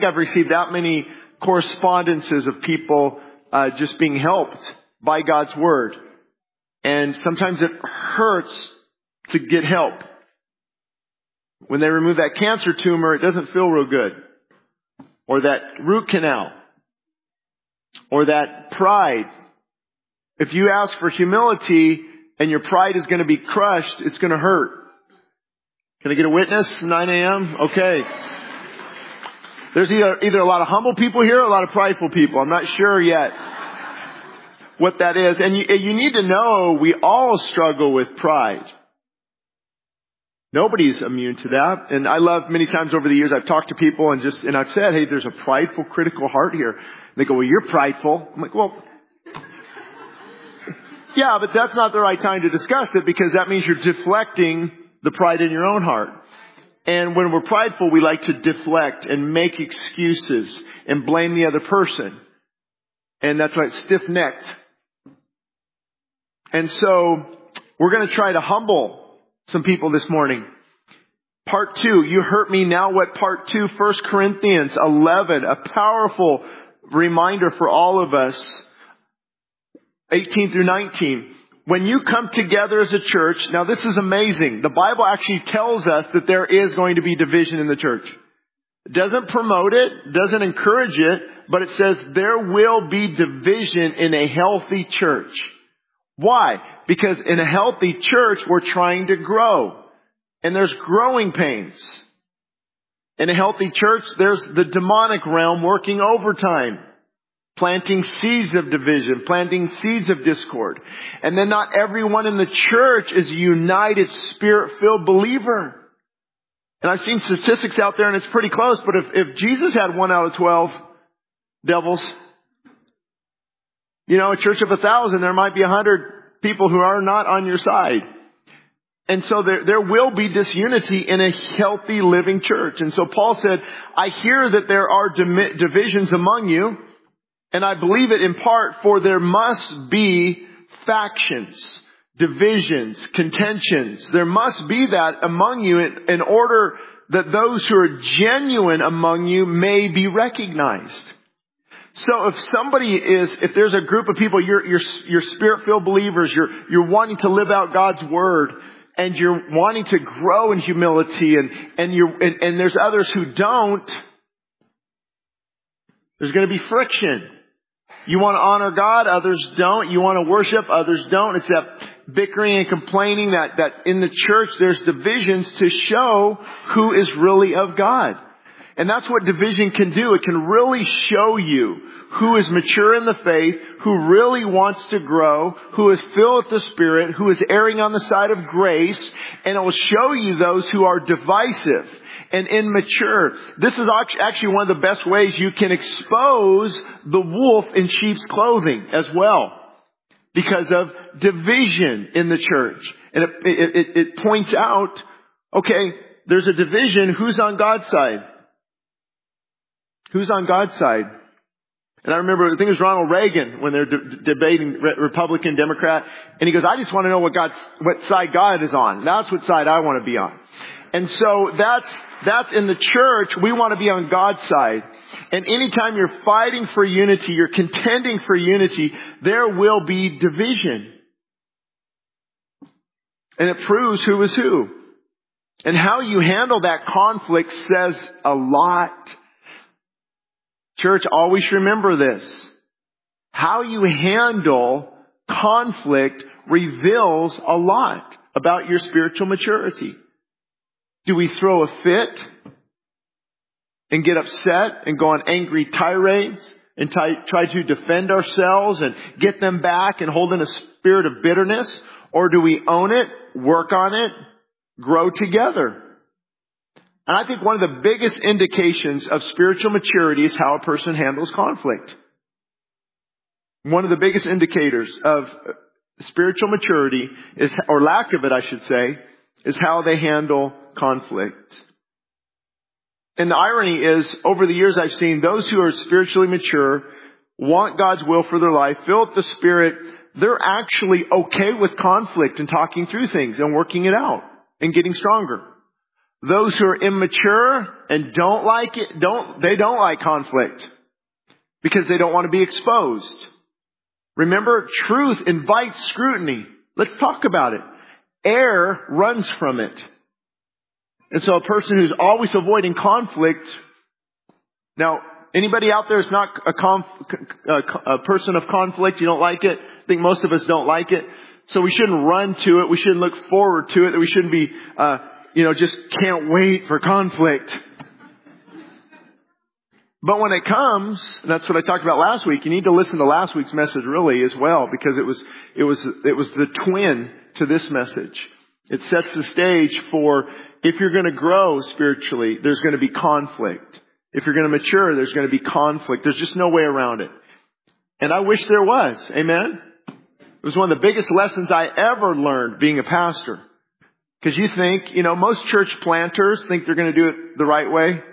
I've received that many correspondences of people just being helped by God's Word. And sometimes it hurts to get help. When they remove that cancer tumor, it doesn't feel real good. Or that root canal. Or that pride. If you ask for humility and your pride is going to be crushed, it's going to hurt. Can I get a witness? 9 a.m.? Okay. There's either a lot of humble people here or a lot of prideful people. I'm not sure yet what that is. And you need to know we all struggle with pride. Nobody's immune to that. And I love many times over the years I've talked to people and I've said, hey, there's a prideful, critical heart here. And they go, well, you're prideful. I'm like, well, yeah, but that's not the right time to discuss it because that means you're deflecting the pride in your own heart. And when we're prideful, we like to deflect and make excuses and blame the other person. And that's right, stiff-necked. And so we're going to try to humble some people this morning. Part 2, you hurt me, now what? Part 2, 1 Corinthians 11, a powerful reminder for all of us. 18 through 19. When you come together as a church, now this is amazing. The Bible actually tells us that there is going to be division in the church. It doesn't promote it, doesn't encourage it, but it says there will be division in a healthy church. Why? Because in a healthy church, we're trying to grow. And there's growing pains. In a healthy church, there's the demonic realm working overtime. Planting seeds of division, planting seeds of discord. And then not everyone in the church is a united, Spirit-filled believer. And I've seen statistics out there and it's pretty close, but if Jesus had 1 out of 12 devils, a church of 1,000, there might be 100 people who are not on your side. And so there will be disunity in a healthy living church. And so Paul said, I hear that there are divisions among you. And I believe it in part, for there must be factions, divisions, contentions. There must be that among you in order that those who are genuine among you may be recognized. So if there's a group of people, you're Spirit-filled believers, you're wanting to live out God's Word, and you're wanting to grow in humility, and there's others who don't, there's going to be friction. You want to honor God, others don't. You want to worship, others don't. It's that bickering and complaining that in the church there's divisions to show who is really of God. And that's what division can do. It can really show you who is mature in the faith, who really wants to grow, who is filled with the Spirit, who is erring on the side of grace, and it will show you those who are divisive and immature. This is actually one of the best ways you can expose the wolf in sheep's clothing as well, because of division in the church. And it points out, okay, there's a division. Who's on God's side? Who's on God's side? And I remember, I think it was Ronald Reagan when they're debating Republican, Democrat, and he goes, I just want to know what side God is on. That's what side I want to be on. And so that's in the church. We want to be on God's side. And anytime you're fighting for unity, you're contending for unity, there will be division. And it proves who is who. And how you handle that conflict says a lot. Church, always remember this. How you handle conflict reveals a lot about your spiritual maturity. Do we throw a fit and get upset and go on angry tirades and try to defend ourselves and get them back and hold in a spirit of bitterness? Or do we own it, work on it, grow together? And I think one of the biggest indications of spiritual maturity is how a person handles conflict. One of the biggest indicators of spiritual maturity is, or lack of it, I should say, is how they handle conflict. And the irony is, over the years I've seen those who are spiritually mature, want God's will for their life, filled with the Spirit, they're actually okay with conflict and talking through things and working it out and getting stronger. those who are immature and don't like it, they don't like conflict because they don't want to be exposed. Remember, truth invites scrutiny. Let's talk about it. Error runs from it. And so a person who's always avoiding conflict. Now, anybody out there is not a person of conflict? You don't like it? I think most of us don't like it. So we shouldn't run to it. We shouldn't look forward to it. We shouldn't be, just can't wait for conflict. But when it comes, that's what I talked about last week. You need to listen to last week's message really as well, because it was the twin to this message. It sets the stage for if you're going to grow spiritually, there's going to be conflict. If you're going to mature, there's going to be conflict. There's just no way around it. And I wish there was. Amen? It was one of the biggest lessons I ever learned being a pastor. Because you think, most church planters think they're going to do it the right way.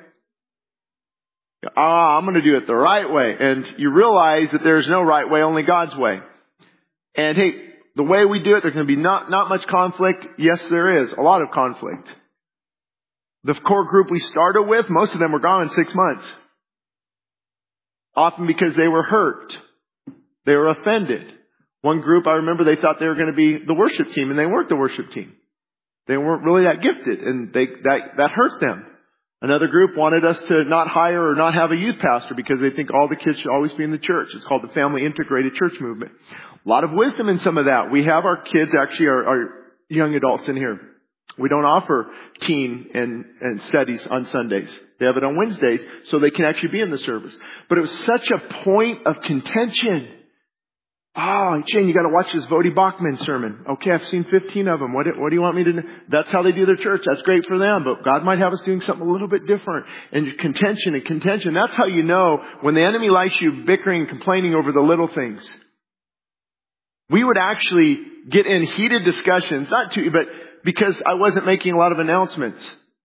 I'm going to do it the right way. And you realize that there's no right way, only God's way. And hey, the way we do it, there's going to be not much conflict. Yes, there is a lot of conflict. The core group we started with, most of them were gone in 6 months. Often because they were hurt. They were offended. One group, I remember they thought they were going to be the worship team, and they weren't the worship team. They weren't really that gifted, and that hurt them. Another group wanted us to not hire or not have a youth pastor because they think all the kids should always be in the church. It's called the Family Integrated Church Movement. A lot of wisdom in some of that. We have our kids, actually our young adults in here. We don't offer teen and studies on Sundays. They have it on Wednesdays so they can actually be in the service. But it was such a point of contention. Oh, Shane, you got to watch this Vodi Bachman sermon. Okay, I've seen 15 of them. What do you want me to do? That's how they do their church. That's great for them. But God might have us doing something a little bit different. And contention. That's how you know when the enemy likes you bickering and complaining over the little things. We would actually get in heated discussions, but because I wasn't making a lot of announcements.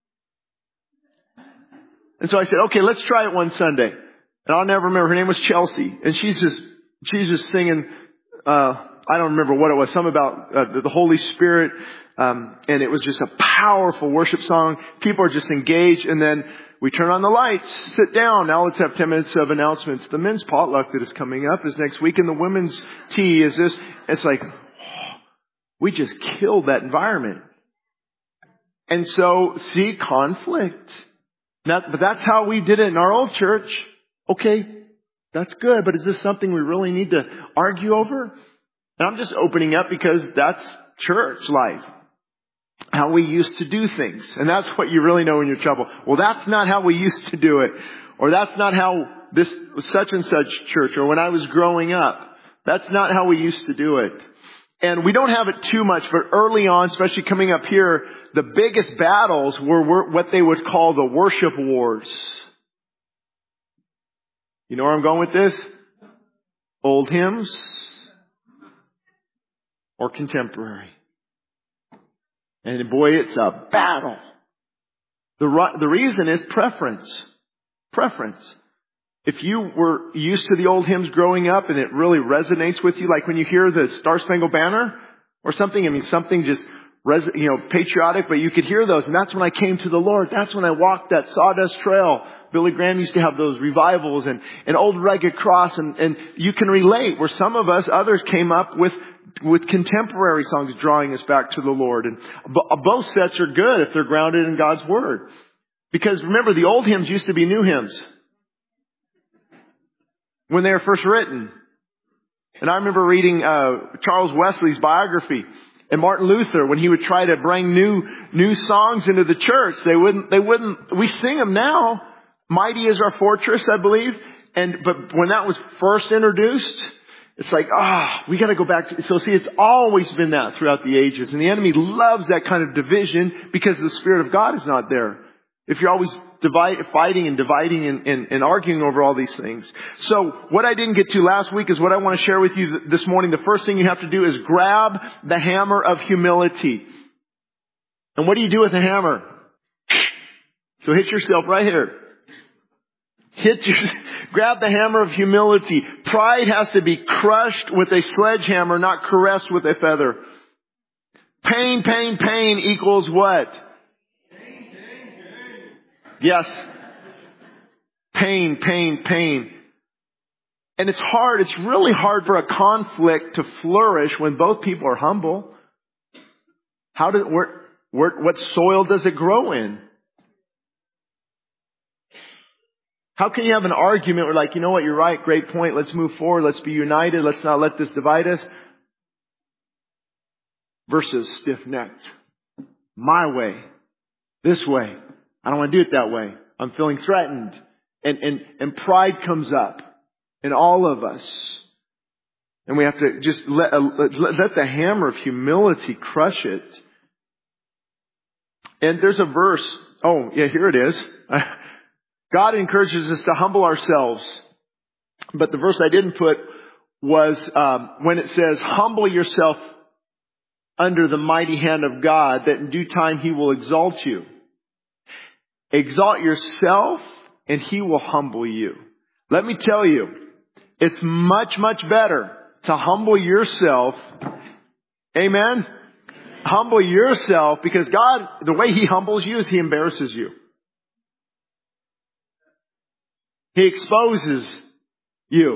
And so I said, okay, let's try it one Sunday. And I'll never remember. Her name was Chelsea. And she's just singing, I don't remember what it was, something about the Holy Spirit. And it was just a powerful worship song. People are just engaged. And then we turn on the lights, sit down. Now let's have 10 minutes of announcements. The men's potluck that is coming up is next week, and the women's tea is this. It's like, we just killed that environment. And so, see, conflict. But that's how we did it in our old church. Okay, that's good, but is this something we really need to argue over? And I'm just opening up because that's church life. How we used to do things. And that's what you really know when you're in trouble. Well, that's not how we used to do it. Or that's not how this such and such church, or when I was growing up. That's not how we used to do it. And we don't have it too much, but early on, especially coming up here, the biggest battles were what they would call the worship wars. You know where I'm going with this? Old hymns or contemporary. And boy, it's a battle. The reason is preference. Preference. If you were used to the old hymns growing up and it really resonates with you, like when you hear the Star Spangled Banner or something, something just patriotic, but you could hear those. And that's when I came to the Lord. That's when I walked that sawdust trail. Billy Graham used to have those revivals and Old Rugged Cross. And you can relate where some of us, others came up with contemporary songs drawing us back to the Lord. And both sets are good if they're grounded in God's Word. Because remember, the old hymns used to be new hymns when they were first written. And I remember reading Charles Wesley's biography. And Martin Luther, when he would try to bring new songs into the church, they wouldn't, we sing them now. Mighty is our fortress, I believe. But when that was first introduced, it's like, we gotta go back to, so see, it's always been that throughout the ages. And the enemy loves that kind of division because the Spirit of God is not there. If you're always fighting and dividing and arguing over all these things. So what I didn't get to last week is what I want to share with you this morning. The first thing you have to do is grab the hammer of humility. And what do you do with a hammer? So hit yourself right here. Grab the hammer of humility. Pride has to be crushed with a sledgehammer, not caressed with a feather. Pain equals what? Yes. Pain, pain, pain. And it's hard. It's really hard for a conflict to flourish when both people are humble. What soil does it grow in? How can you have an argument where like, you know what, you're right, great point, let's move forward, let's be united, let's not let this divide us, versus stiff-necked. My way. This way. I don't want to do it that way. I'm feeling threatened. And pride comes up in all of us. And we have to just let the hammer of humility crush it. And there's a verse. Oh, yeah, here it is. God encourages us to humble ourselves. But the verse I didn't put was when it says, humble yourself under the mighty hand of God, that in due time He will exalt you. Exalt yourself and He will humble you. Let me tell you, it's much, much better to humble yourself. Amen? Humble yourself, because God, the way He humbles you is He embarrasses you. He exposes you.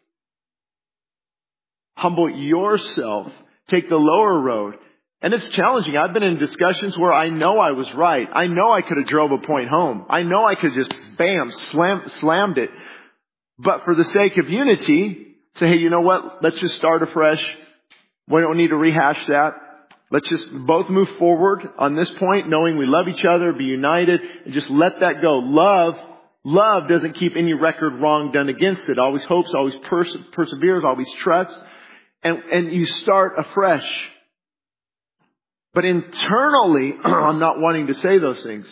Humble yourself. Take the lower road. And it's challenging. I've been in discussions where I know I was right. I know I could have drove a point home. I know I could just, bam, slammed it. But for the sake of unity, say, hey, you know what? Let's just start afresh. We don't need to rehash that. Let's just both move forward on this point, knowing we love each other, be united, and just let that go. Love doesn't keep any record wrong done against it. Always hopes, always perseveres, always trusts. And you start afresh. But internally, I'm not wanting to say those things.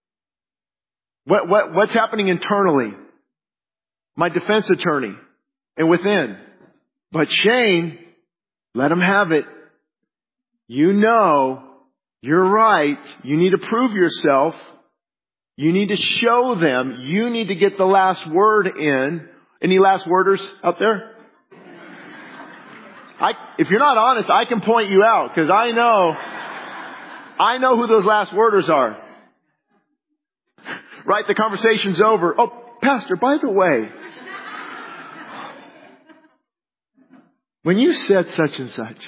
What's happening internally? My defense attorney and within. But Shane, let him have it. You know, you're right. You need to prove yourself. You need to show them. You need to get the last word in. Any last worders out there? If you're not honest, I can point you out, because I know who those last worders are. Right? The conversation's over. Oh, Pastor, by the way, when you said such and such.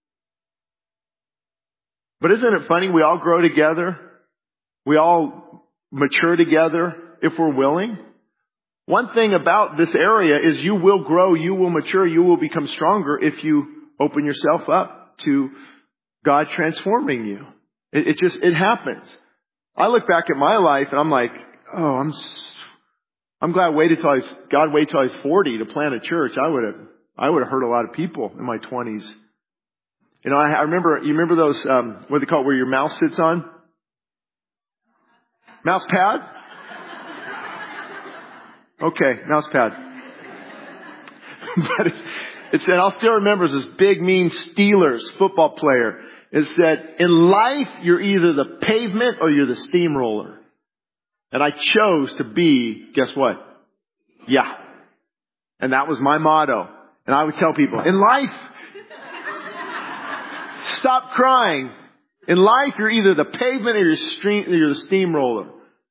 But isn't it funny? We all grow together. We all mature together if we're willing. One thing about this area is you will grow, you will mature, you will become stronger if you open yourself up to God transforming you. It happens. I look back at my life and I'm like, oh, I'm glad God waited till I was 40 to plant a church. I would have hurt a lot of people in my 20s. You know, I remember those, what do they call it, where your mouse sits on? Mouse pad? Okay, mouse pad. But it said, I'll still remember this big mean Steelers football player. It said, in life, you're either the pavement or you're the steamroller. And I chose to be, guess what? Yeah. And that was my motto. And I would tell people, in life, stop crying. In life, you're either the pavement or you're the steamroller.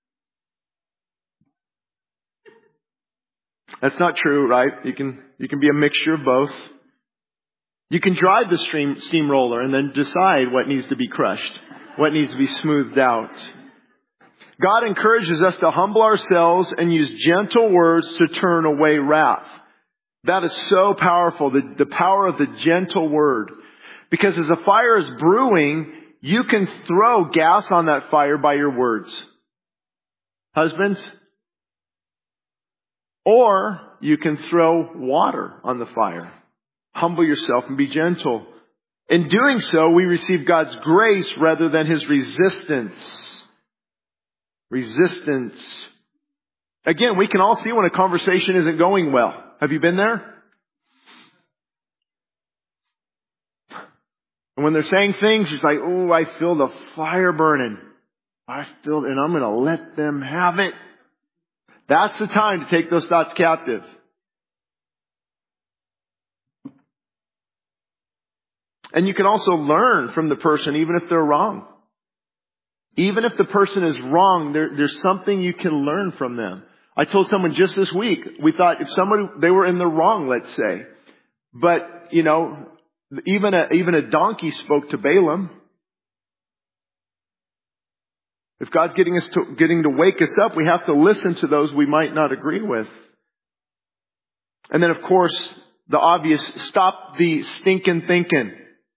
That's not true, right? You can be a mixture of both. You can drive the steamroller and then decide what needs to be crushed, what needs to be smoothed out. God encourages us to humble ourselves and use gentle words to turn away wrath. That is so powerful, the power of the gentle word. Because as a fire is brewing, you can throw gas on that fire by your words. Husbands? Or you can throw water on the fire. Humble yourself and be gentle. In doing so, we receive God's grace rather than His resistance. Resistance. Again, we can all see when a conversation isn't going well. Have you been there? And when they're saying things, it's like, oh, I feel the fire burning. And I'm going to let them have it. That's the time to take those thoughts captive. And you can also learn from the person even if they're wrong. Even if the person is wrong, there's something you can learn from them. I told someone just this week, we thought if they were in the wrong, let's say. But, even a donkey spoke to Balaam. If God's getting to wake us up, we have to listen to those we might not agree with. And then, of course, the obvious, stop the stinking thinking.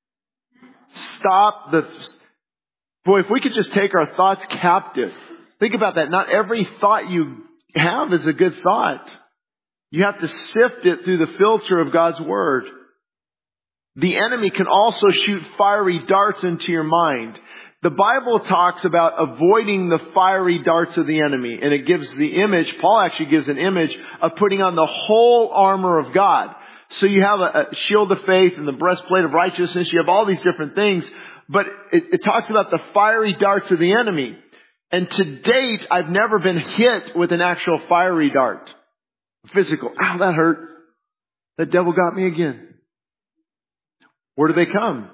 Boy, if we could just take our thoughts captive. Think about that. Not every thought you have is a good thought. You have to sift it through the filter of God's Word. The enemy can also shoot fiery darts into your mind. The Bible talks about avoiding the fiery darts of the enemy. And it gives the image, Paul actually gives an image of putting on the whole armor of God. So you have a shield of faith and the breastplate of righteousness. You have all these different things. But it talks about the fiery darts of the enemy. And to date, I've never been hit with an actual fiery dart. Physical. Ow, that hurt. That devil got me again. Where do they come?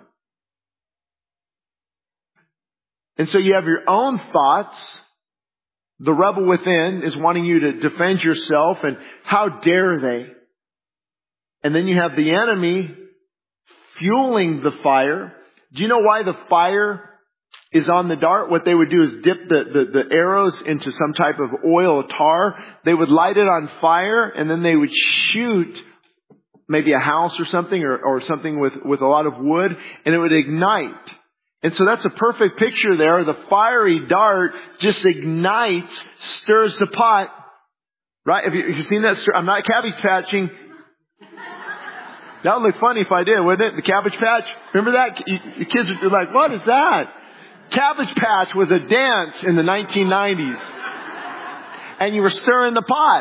And so you have your own thoughts. The rebel within is wanting you to defend yourself, and how dare they? And then you have the enemy fueling the fire. Do you know why the fire is on the dart? What they would do is dip the arrows into some type of oil or tar. They would light it on fire, and then they would shoot maybe a house or something, or something with a lot of wood, and it would ignite. And so that's a perfect picture there. The fiery dart just ignites, stirs the pot. Right? Have you seen that? I'm not cabbage patching. That would look funny if I did, wouldn't it? The Cabbage Patch. Remember that? The kids are like, what is that? Cabbage Patch was a dance in the 1990s. And you were stirring the pot.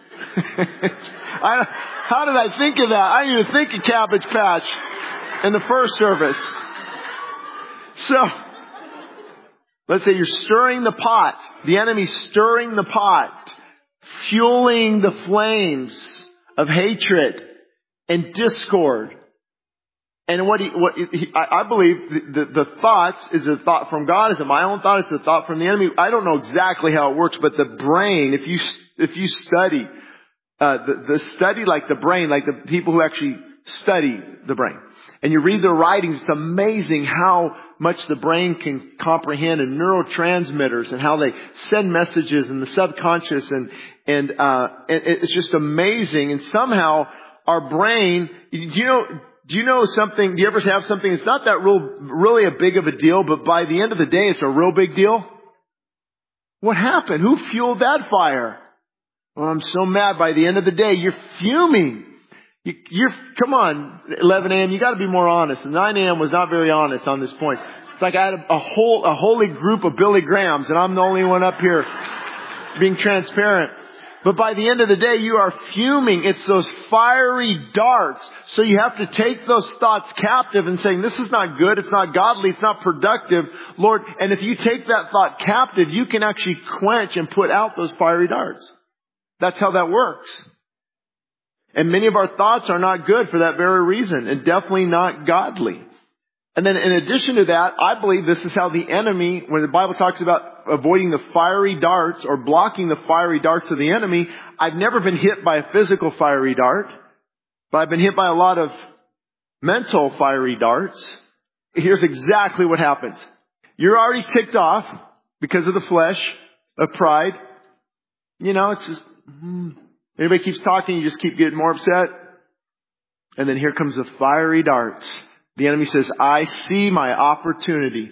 How did I think of that? I didn't even think of Cabbage Patch in the first service. So, let's say you're stirring the pot. The enemy's stirring the pot, fueling the flames of hatred and discord. And I believe the thoughts is a thought from God. Is it my own thought? It's a thought from the enemy. I don't know exactly how it works, but the brain, if you study, the study like the brain, like the people who actually study the brain, and you read their writings, it's amazing how much the brain can comprehend, and neurotransmitters and how they send messages in the subconscious, and it's just amazing. And somehow our brain, do you know something? Do you ever have something? It's not that really a big of a deal, but by the end of the day, it's a real big deal. What happened? Who fueled that fire? Well, I'm so mad. By the end of the day, you're fuming. Come on, 11 a.m., you got to be more honest. And 9 a.m. was not very honest on this point. It's like I had a holy group of Billy Grahams, and I'm the only one up here being transparent. But by the end of the day, you are fuming. It's those fiery darts. So you have to take those thoughts captive and saying, this is not good. It's not godly. It's not productive, Lord. And if you take that thought captive, you can actually quench and put out those fiery darts. That's how that works. And many of our thoughts are not good for that very reason, and definitely not godly. And then in addition to that, I believe this is how the enemy, when the Bible talks about avoiding the fiery darts or blocking the fiery darts of the enemy, I've never been hit by a physical fiery dart, but I've been hit by a lot of mental fiery darts. Here's exactly what happens. You're already ticked off because of the flesh of pride. It's just, everybody keeps talking, you just keep getting more upset. And then here comes the fiery darts. The enemy says, I see my opportunity.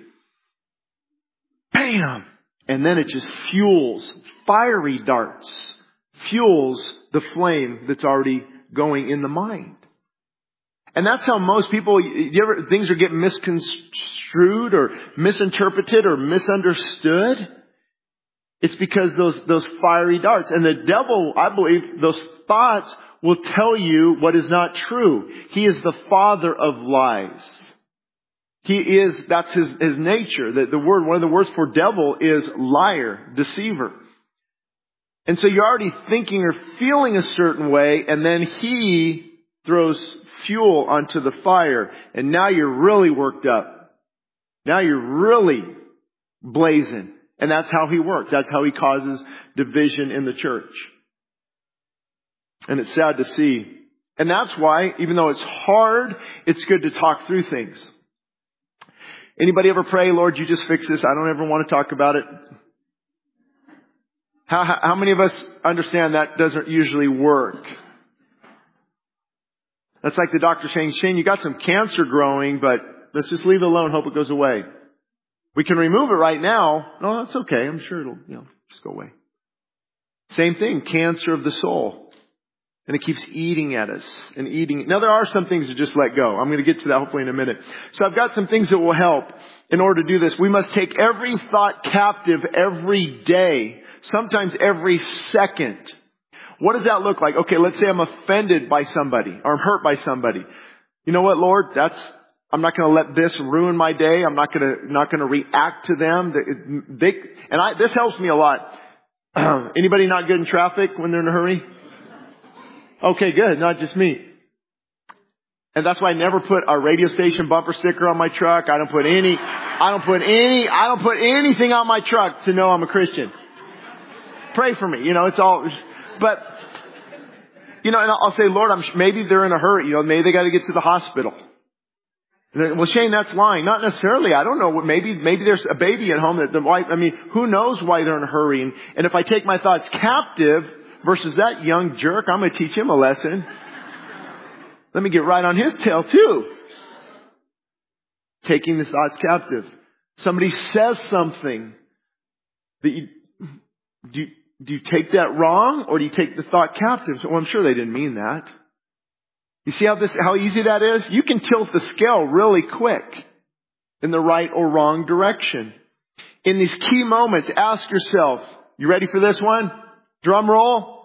Bam! And then it just fuels, fiery darts, fuels the flame that's already going in the mind. And that's how most people, things are getting misconstrued or misinterpreted or misunderstood. It's because those fiery darts. And the devil, I believe, those thoughts will tell you what is not true. He is the father of lies. That's his nature. One of the words for devil is liar, deceiver. And so you're already thinking or feeling a certain way, and then he throws fuel onto the fire, and now you're really worked up. Now you're really blazing. And that's how he works. That's how he causes division in the church. And it's sad to see. And that's why, even though it's hard, it's good to talk through things. Anybody ever pray, Lord, you just fix this? I don't ever want to talk about it. How many of us understand that doesn't usually work? That's like the doctor saying, Shane, you got some cancer growing, but let's just leave it alone, hope it goes away. We can remove it right now. No, that's okay. I'm sure it'll, just go away. Same thing, cancer of the soul. And it keeps eating at us and eating. Now there are some things to just let go. I'm going to get to that hopefully in a minute. So I've got some things that will help in order to do this. We must take every thought captive every day, sometimes every second. What does that look like? Okay, let's say I'm offended by somebody or I'm hurt by somebody. You know what, Lord? I'm not going to let this ruin my day. I'm not going to react to them. This helps me a lot. Anybody not good in traffic when they're in a hurry? Okay, good. Not just me. And that's why I never put a radio station bumper sticker on my truck. I don't put anything on my truck to know I'm a Christian. Pray for me. It's all, but, and I'll say, Lord, maybe they're in a hurry. Maybe they got to get to the hospital. Well, Shane, that's lying. Not necessarily. I don't know. Maybe there's a baby at home that the wife, who knows why they're in a hurry? And if I take my thoughts captive versus that young jerk, I'm going to teach him a lesson. Let me get right on his tail too. Taking the thoughts captive. Somebody says something that do you take that wrong or do you take the thought captive? Well, I'm sure they didn't mean that. You see how easy that is? You can tilt the scale really quick in the right or wrong direction. In these key moments, ask yourself, you ready for this one? Drum roll.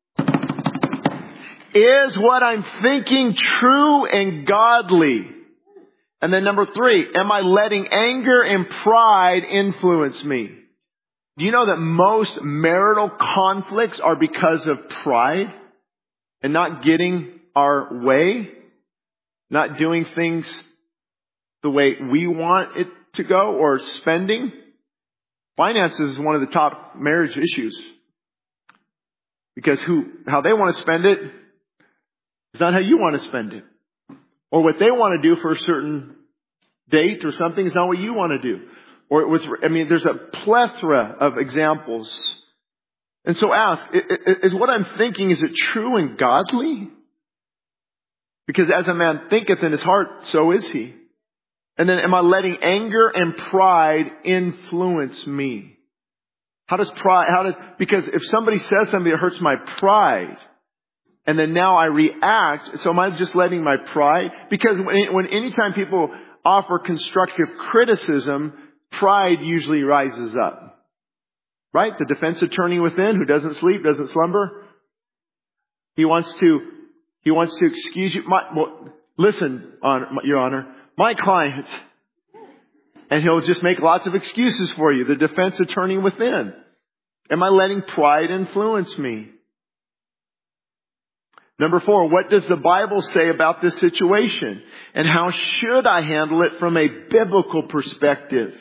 Is what I'm thinking true and godly? And then number 3, am I letting anger and pride influence me? Do you know that most marital conflicts are because of pride and not getting our way? Not doing things the way we want it to go or spending? Finances is one of the top marriage issues. Because how they want to spend it is not how you want to spend it. Or what they want to do for a certain date or something is not what you want to do. There's a plethora of examples. And so ask, is what I'm thinking, is it true and godly? Because as a man thinketh in his heart, so is he. And then am I letting anger and pride influence me? Because if somebody says something that hurts my pride, and then now I react, so am I just letting my pride? Because anytime people offer constructive criticism, pride usually rises up. Right? The defense attorney within who doesn't sleep, doesn't slumber. He wants to excuse you. Listen, Your Honor, my client. And he'll just make lots of excuses for you. The defense attorney within. Am I letting pride influence me? Number 4, what does the Bible say about this situation? And how should I handle it from a biblical perspective?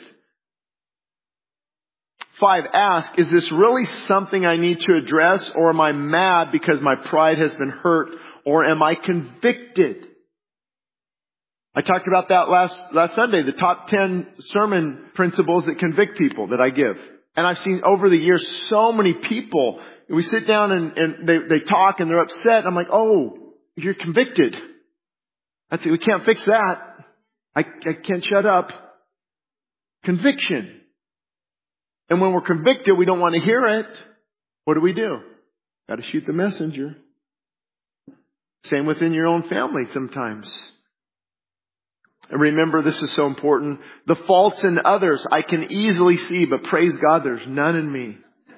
5, ask, is this really something I need to address, or am I mad because my pride has been hurt, or am I convicted? I talked about that last Sunday, the top 10 sermon principles that convict people that I give. And I've seen over the years so many people, we sit down and they talk and they're upset. I'm like, oh, you're convicted. We can't fix that. I can't shut up. Conviction. And when we're convicted, we don't want to hear it. What do? Got to shoot the messenger. Same within your own family sometimes. And remember, this is so important. The faults in others I can easily see, but praise God, there's none in me.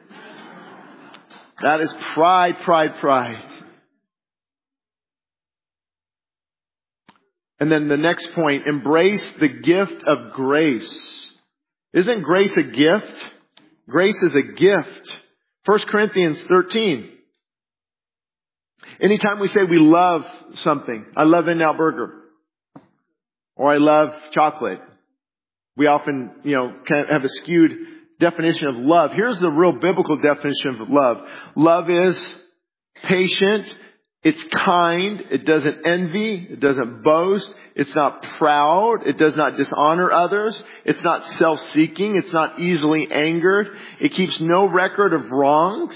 That is pride. And then the next point, embrace the gift of grace. Isn't grace a gift? Grace is a gift. 1 Corinthians 13. Anytime we say we love something, I love In-N-Out Burger. Or I love chocolate. We often, kind of have a skewed definition of love. Here's the real biblical definition of love. Love is patient. It's kind. It doesn't envy. It doesn't boast. It's not proud. It does not dishonor others. It's not self-seeking. It's not easily angered. It keeps no record of wrongs.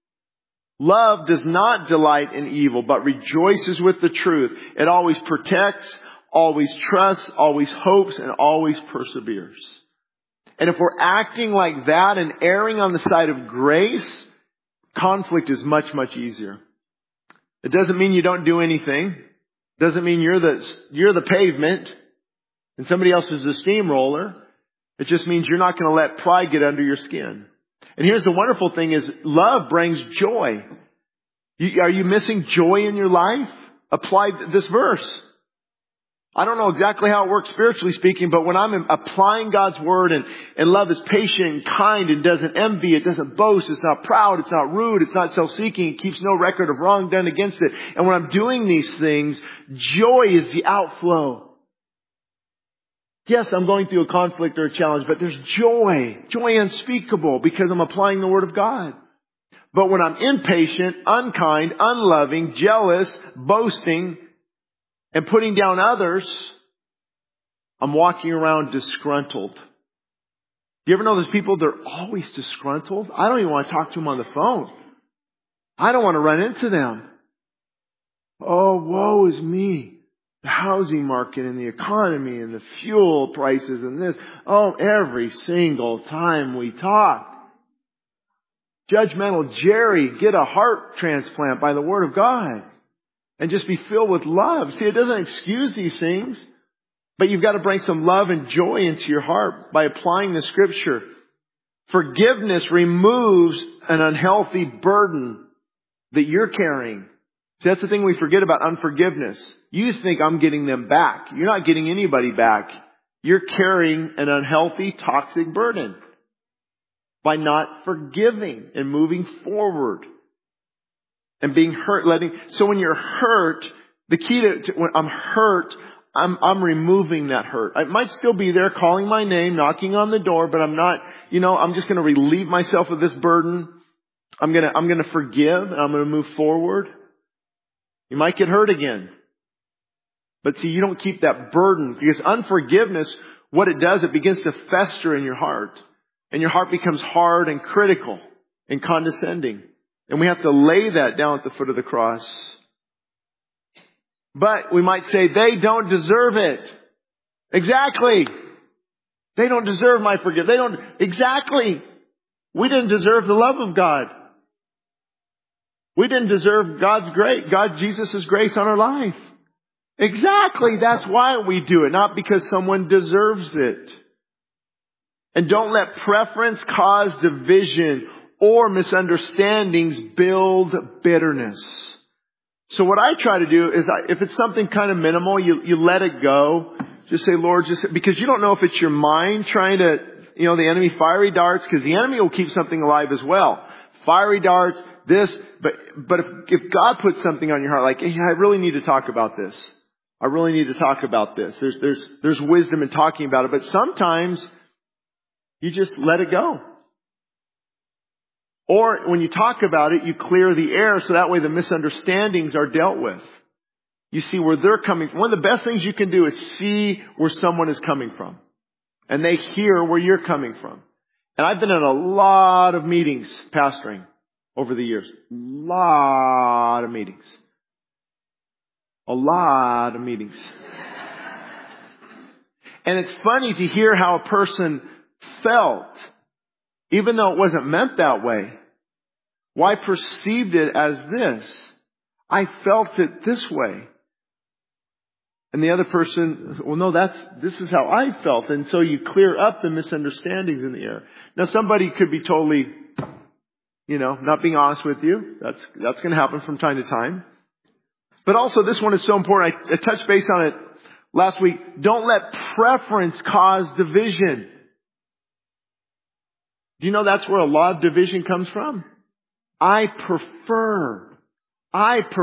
Love does not delight in evil, but rejoices with the truth. It always protects, always trusts, always hopes, and always perseveres. And if we're acting like that and erring on the side of grace, conflict is much, much easier. It doesn't mean you don't do anything. It doesn't mean you're the pavement and somebody else is the steamroller. It just means you're not going to let pride get under your skin. And here's the wonderful thing is love brings joy. Are you missing joy in your life? Apply this verse. I don't know exactly how it works spiritually speaking, but when I'm applying God's word and love is patient and kind and doesn't envy, it doesn't boast, it's not proud, it's not rude, it's not self-seeking, it keeps no record of wrong done against it. And when I'm doing these things, joy is the outflow. Yes, I'm going through a conflict or a challenge, but there's joy unspeakable because I'm applying the word of God. But when I'm impatient, unkind, unloving, jealous, boasting, and putting down others, I'm walking around disgruntled. Do you ever know those people, they're always disgruntled? I don't even want to talk to them on the phone. I don't want to run into them. Oh, woe is me. The housing market and the economy and the fuel prices and this. Oh, every single time we talk. Judgmental Jerry, get a heart transplant by the word of God. And just be filled with love. See, it doesn't excuse these things. But you've got to bring some love and joy into your heart by applying the scripture. Forgiveness removes an unhealthy burden that you're carrying. See, that's the thing we forget about unforgiveness. You think I'm getting them back. You're not getting anybody back. You're carrying an unhealthy, toxic burden by not forgiving and moving forward. And being hurt, so when you're hurt, the key to when I'm hurt, I'm removing that hurt. I might still be there calling my name, knocking on the door, but I'm not, I'm just going to relieve myself of this burden. I'm going to forgive and I'm going to move forward. You might get hurt again. But see, you don't keep that burden because unforgiveness, what it does, it begins to fester in your heart. And your heart becomes hard and critical and condescending. And we have to lay that down at the foot of the cross. But we might say, they don't deserve it. Exactly. They don't deserve my forgiveness. Exactly. We didn't deserve the love of God. We didn't deserve God's grace, Jesus' grace on our life. Exactly. That's why we do it. Not because someone deserves it. And don't let preference cause division or misunderstandings build bitterness. So what I try to do is, if it's something kind of minimal, you let it go. Just say, Lord, because you don't know if it's your mind trying to, the enemy fiery darts, because the enemy will keep something alive as well. Fiery darts, but if God puts something on your heart, like, hey, I really need to talk about this. I really need to talk about this. There's wisdom in talking about it, but sometimes you just let it go. Or when you talk about it, you clear the air so that way the misunderstandings are dealt with. You see where they're coming from. One of the best things you can do is see where someone is coming from. And they hear where you're coming from. And I've been in a lot of meetings pastoring over the years. A lot of meetings. And it's funny to hear how a person felt, even though it wasn't meant that way. Well, I perceived it as this. I felt it this way. And the other person, well, no, this is how I felt. And so you clear up the misunderstandings in the air. Now somebody could be totally, not being honest with you. That's going to happen from time to time. But also this one is so important. I touched base on it last week. Don't let preference cause division. Do you know that's where a lot of division comes from? I prefer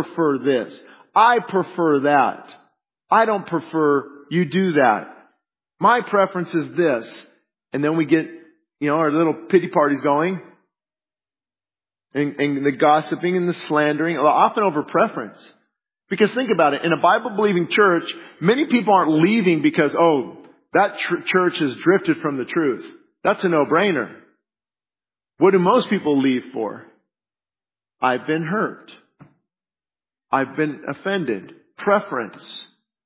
this. I prefer that. I don't prefer you do that. My preference is this. And then we get, our little pity parties going. And the gossiping and the slandering, often over preference. Because think about it, in a Bible-believing church, many people aren't leaving because, that church has drifted from the truth. That's a no-brainer. What do most people leave for? I've been hurt. I've been offended. Preference.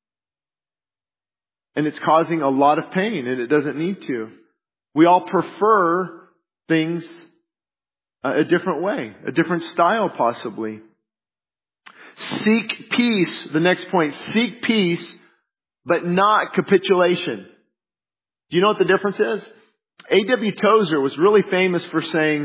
And it's causing a lot of pain, and it doesn't need to. We all prefer things a different way, a different style possibly. Seek peace, the next point. Seek peace, but not capitulation. Do you know what the difference is? A.W. Tozer was really famous for saying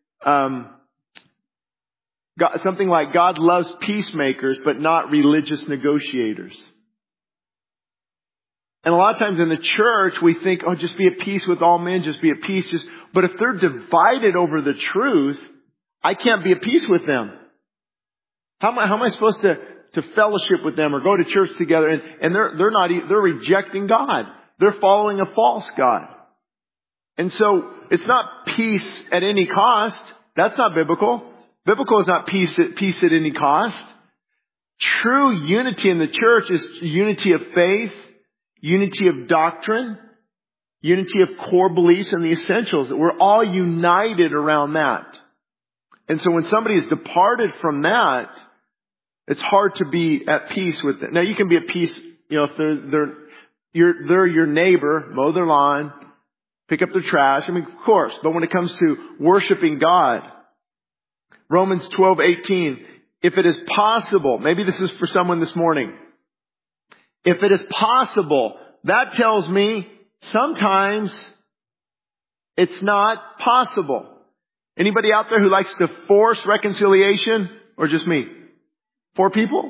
something like, God loves peacemakers, but not religious negotiators. And a lot of times in the church, we think, just be at peace with all men, just be at peace. But if they're divided over the truth, I can't be at peace with them. How am I supposed to fellowship with them or go to church together? And they're rejecting God. They're following a false God. And so it's not peace at any cost. That's not biblical. Biblical is not peace at any cost. True unity in the church is unity of faith, unity of doctrine, unity of core beliefs and the essentials. We're all united around that. And so when somebody is departed from that, it's hard to be at peace with them. Now you can be at peace, if they're your neighbor, mow their lawn, pick up their trash. Of course. But when it comes to worshiping God, Romans 12:18, if it is possible, maybe this is for someone this morning. If it is possible, that tells me sometimes it's not possible. Anybody out there who likes to force reconciliation, or just me? 4 people?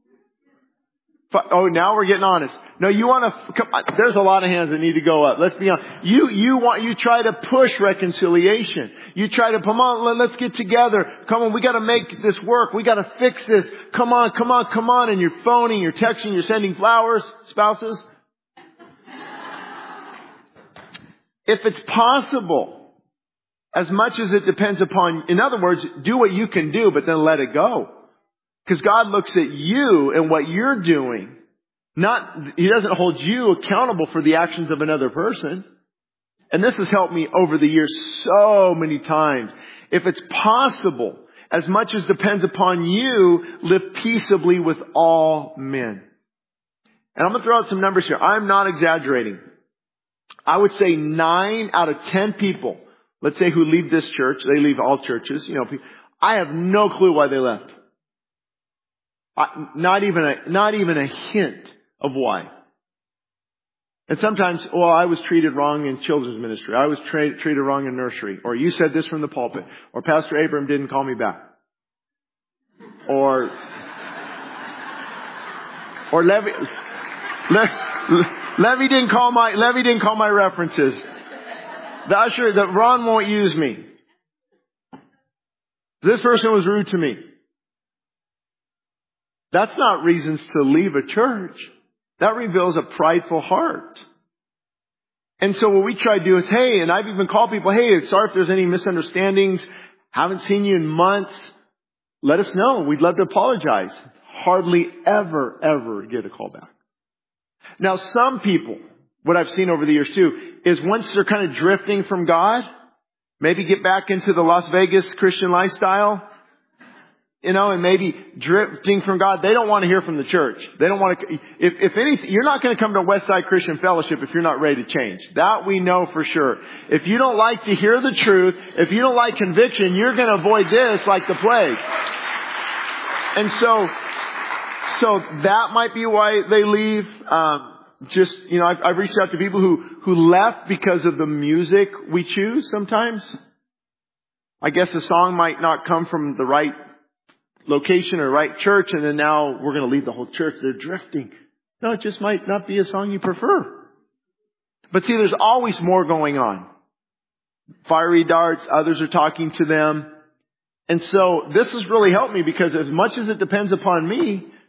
Now we're getting honest. No, you want to, there's a lot of hands that need to go up. Let's be honest. You try to push reconciliation. You try to, come on, let's get together. Come on, we got to make this work. We got to fix this. Come on. And you're phoning, you're texting, you're sending flowers, spouses. If it's possible, as much as it depends upon, in other words, do what you can do, but then let it go. Because God looks at you and what you're doing. He doesn't hold you accountable for the actions of another person. And this has helped me over the years so many times. If it's possible, as much as depends upon you, live peaceably with all men. And I'm going to throw out some numbers here. I'm not exaggerating. I would say 9 out of 10 people, let's say, who leave this church, they leave all churches, I have no clue why they left. Not even a hint of why. And sometimes, I was treated wrong in children's ministry. I was treated wrong in nursery. Or you said this from the pulpit. Or Pastor Abram didn't call me back. Or Levy didn't call my references. The usher, that Ron won't use me. This person was rude to me. That's not reasons to leave a church. That reveals a prideful heart. And so what we try to do is, hey, and I've even called people, hey, sorry if there's any misunderstandings. Haven't seen you in months. Let us know. We'd love to apologize. Hardly ever get a call back. Now, some people, what I've seen over the years too, is once they're kind of drifting from God, maybe get back into the Las Vegas Christian lifestyle, and maybe drifting from God. They don't want to hear from the church. They don't want to, if anything, you're not going to come to Westside Christian Fellowship if you're not ready to change. That we know for sure. If you don't like to hear the truth, if you don't like conviction, you're going to avoid this like the plague. And so that might be why they leave. I've reached out to people who left because of the music we choose sometimes. I guess the song might not come from the right location or right church, and then now we're going to leave the whole church. They're drifting. No, it just might not be a song you prefer. But see, there's always more going on. Fiery darts, others are talking to them. And so this has really helped me because as much as it depends upon me,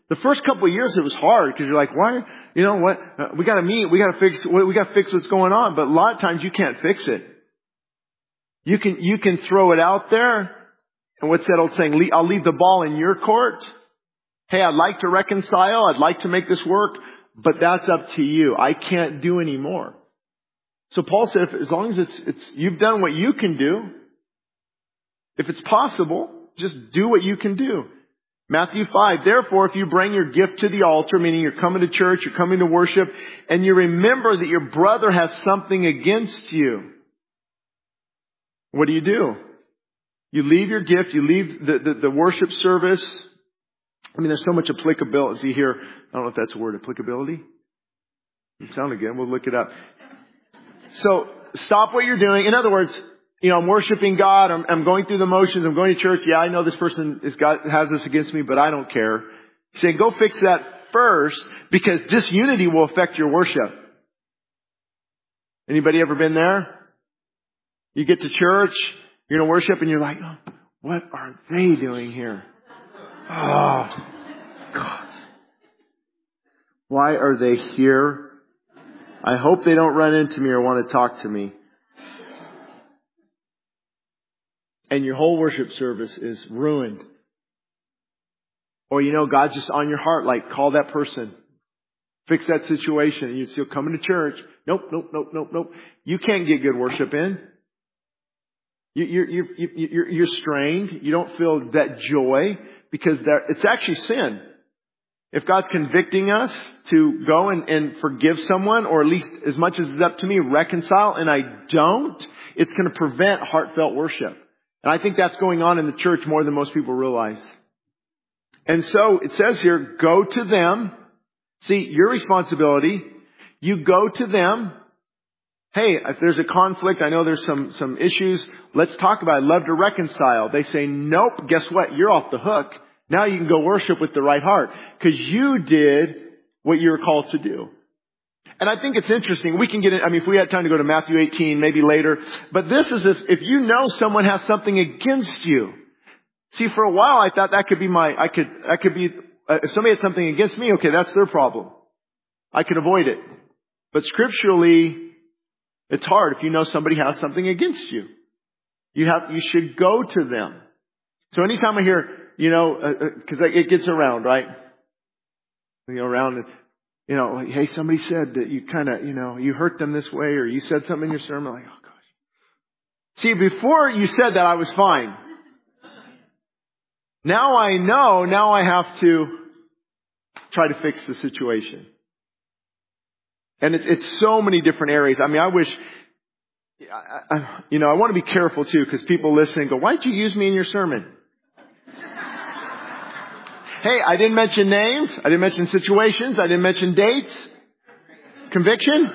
The first couple of years it was hard because you're like, why? You know what? We got to meet. We got to fix what's going on. But a lot of times you can't fix it. You can throw it out there. And what's that old saying? I'll leave the ball in your court. Hey, I'd like to reconcile. I'd like to make this work, but that's up to you. I can't do any more. So Paul said, as long as it's you've done what you can do, if it's possible, just do what you can do. Matthew 5, therefore, if you bring your gift to the altar, meaning you're coming to church, you're coming to worship, and you remember that your brother has something against you, what do? You leave your gift, you leave the worship service. I mean, there's so much applicability here. I don't know if that's a word, applicability. It sounded good. We'll look it up. So stop what you're doing. In other words, I'm worshiping God. I'm going through the motions. I'm going to church. Yeah, I know this person has this against me, but I don't care. He's saying, go fix that first because disunity will affect your worship. Anybody ever been there? You get to church, you're going to worship, and you're like, oh, what are they doing here? Oh, God. Why are they here? I hope they don't run into me or want to talk to me. And your whole worship service is ruined. Or God's just on your heart, like call that person. Fix that situation. And you're still coming to church. Nope. You can't get good worship in. You're strained. You don't feel that joy because it's actually sin. If God's convicting us to go and forgive someone, or at least as much as it's up to me, reconcile, and I don't, it's going to prevent heartfelt worship. And I think that's going on in the church more than most people realize. And so it says here, go to them. See, your responsibility, you go to them. Hey, if there's a conflict, I know there's some issues. Let's talk about it. I'd love to reconcile. They say, nope, guess what? You're off the hook. Now you can go worship with the right heart because you did what you were called to do. And I think it's interesting. We can get in, if we had time to go to Matthew 18, maybe later. But this is if you know someone has something against you. See, for a while I thought that could be if somebody had something against me, okay, that's their problem. I could avoid it. But scripturally, it's hard if you know somebody has something against you. You should go to them. So anytime I hear, because it gets around, right? Around, hey, somebody said that you kind of, you hurt them this way, or you said something in your sermon, like, oh gosh. See, before you said that, I was fine. Now I know, now I have to try to fix the situation. And it's so many different areas. I wish, I want to be careful too, because people listen and go, why'd you use me in your sermon? Hey, I didn't mention names. I didn't mention situations. I didn't mention dates. Conviction.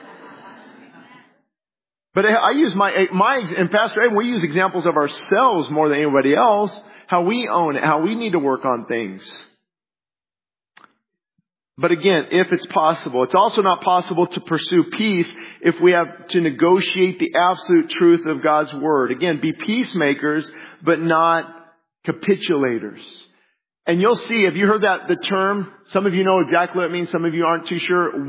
But I use and Pastor Abe, we use examples of ourselves more than anybody else. How we own it. How we need to work on things. But again, if it's possible, it's also not possible to pursue peace if we have to negotiate the absolute truth of God's Word. Again, be peacemakers, but not capitulators. And you'll see, have you heard the term? Some of you know exactly what it means. Some of you aren't too sure.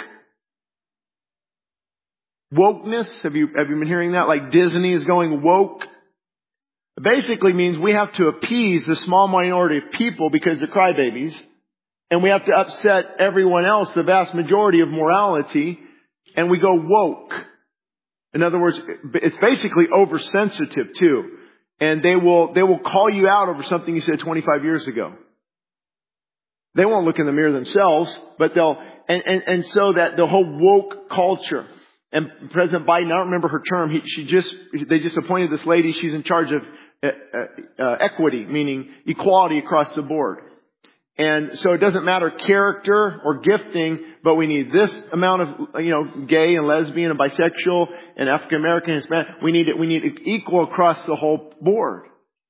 Wokeness. Have you been hearing that? Like Disney is going woke. It basically means we have to appease the small minority of people because they're crybabies. And we have to upset everyone else, the vast majority of morality. And we go woke. In other words, it's basically oversensitive too. And they will call you out over something you said 25 years ago. They won't look in the mirror themselves, but and so that the whole woke culture. And President Biden, I don't remember her term, they just appointed this lady, she's in charge of equity, meaning equality across the board. And so it doesn't matter character or gifting, but we need this amount of, gay and lesbian and bisexual and African American and Hispanic. We need it equal across the whole board.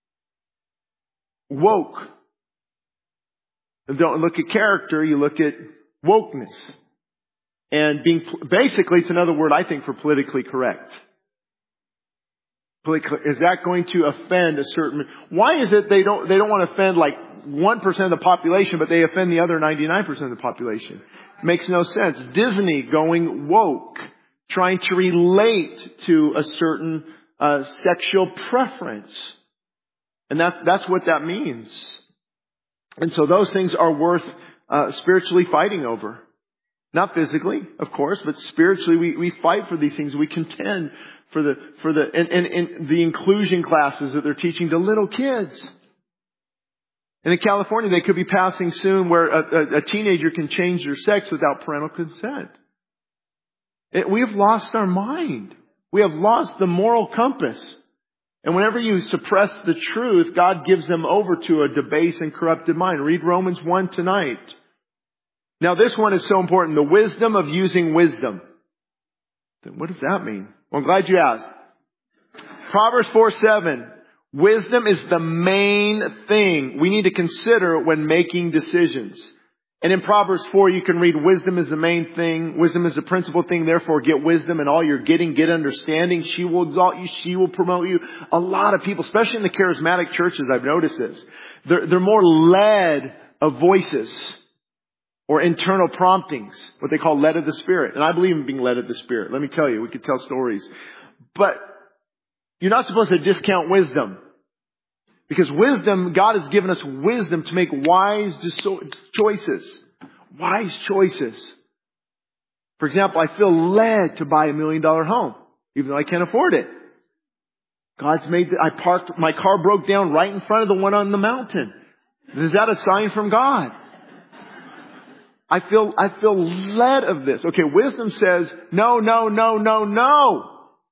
Woke. Don't look at character, you look at wokeness. And basically it's another word I think for politically correct. Is that going to offend a certain... Why is it they don't want to offend like 1% of the population, but they offend the other 99% of the population? Makes no sense. Disney going woke, trying to relate to a certain sexual preference. And that's what that means. And so those things are worth spiritually fighting over. Not physically, of course, but spiritually we fight for these things. We contend for the inclusion classes that they're teaching to little kids. And in California, they could be passing soon where a teenager can change their sex without parental consent. We have lost our mind. We have lost the moral compass. And whenever you suppress the truth, God gives them over to a debased and corrupted mind. Read Romans 1 tonight. Now this one is so important. The wisdom of using wisdom. What does that mean? Well, I'm glad you asked. Proverbs 4:7. Wisdom is the main thing we need to consider when making decisions. And in Proverbs 4, you can read wisdom is the main thing. Wisdom is the principal thing. Therefore, get wisdom, and all you're getting, get understanding. She will exalt you. She will promote you. A lot of people, especially in the charismatic churches, I've noticed this. They're more led of voices or internal promptings, what they call led of the Spirit. And I believe in being led of the Spirit. Let me tell you, we could tell stories. But you're not supposed to discount wisdom. Because wisdom, God has given us wisdom to make wise choices. Wise choices. For example, I feel led to buy $1 million home, even though I can't afford it. My car broke down right in front of the one on the mountain. Is that a sign from God? I feel led of this. Okay, wisdom says, no, no, no, no, no.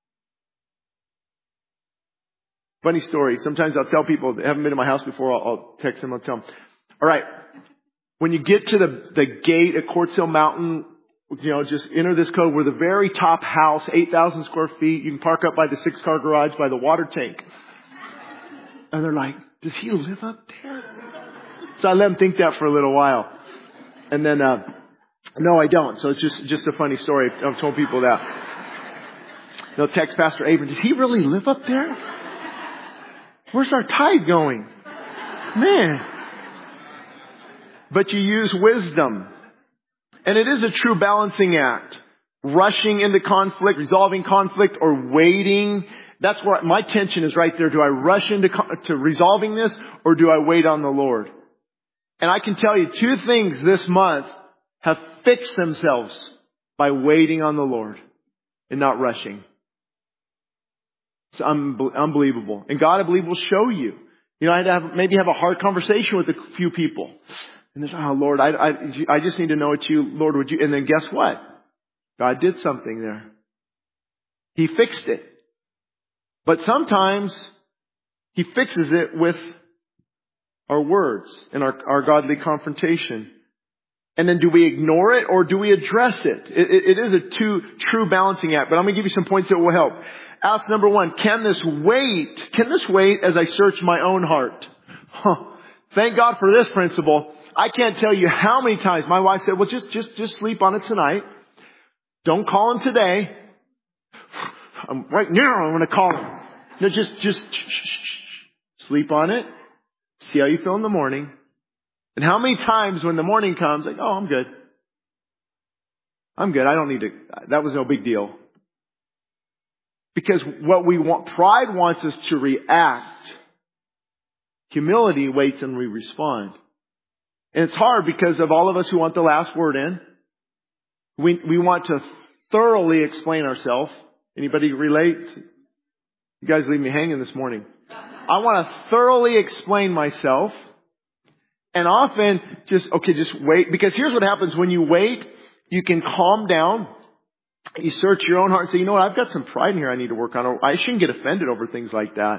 Funny story. Sometimes I'll tell people that haven't been to my house before, I'll text them, I'll tell them, all right, when you get to the gate at Quartz Hill Mountain, just enter this code. We're the very top house, 8,000 square feet. You can park up by the 6-car garage by the water tank. And they're like, does he live up there? So I let them think that for a little while. And then, no, I don't. So it's just a funny story. I've told people that. They'll text Pastor Abram, does he really live up there? Where's our tithe going? Man. But you use wisdom. And it is a true balancing act. Rushing into conflict, resolving conflict, or waiting. That's where my tension is right there. Do I rush into resolving this, or do I wait on the Lord? And I can tell you 2 things this month have fixed themselves by waiting on the Lord and not rushing. It's unbelievable. And God, I believe, will show you. I'd maybe have a hard conversation with a few people. And there's, oh Lord, I just need to know it's you. Lord, would you? And then guess what? God did something there. He fixed it. But sometimes He fixes it with our words and our godly confrontation. And then do we ignore it or do we address it? It is a true balancing act. But I'm going to give you some points that will help. Ask number 1, can this wait? Can this wait as I search my own heart? Thank God for this principle. I can't tell you how many times my wife said, well, just sleep on it tonight. Don't call him today. Right now I'm going to call him. No, just sleep on it. See how you feel in the morning. And how many times when the morning comes, like, oh, I'm good. I don't need to, that was no big deal. Because what we want, pride wants us to react. Humility waits and we respond. And it's hard because of all of us who want the last word in. We want to thoroughly explain ourselves. Anybody relate? You guys leave me hanging this morning. I want to thoroughly explain myself. And often just wait. Because here's what happens when you wait. You can calm down. You search your own heart and say, you know what, I've got some pride in here I need to work on. I shouldn't get offended over things like that.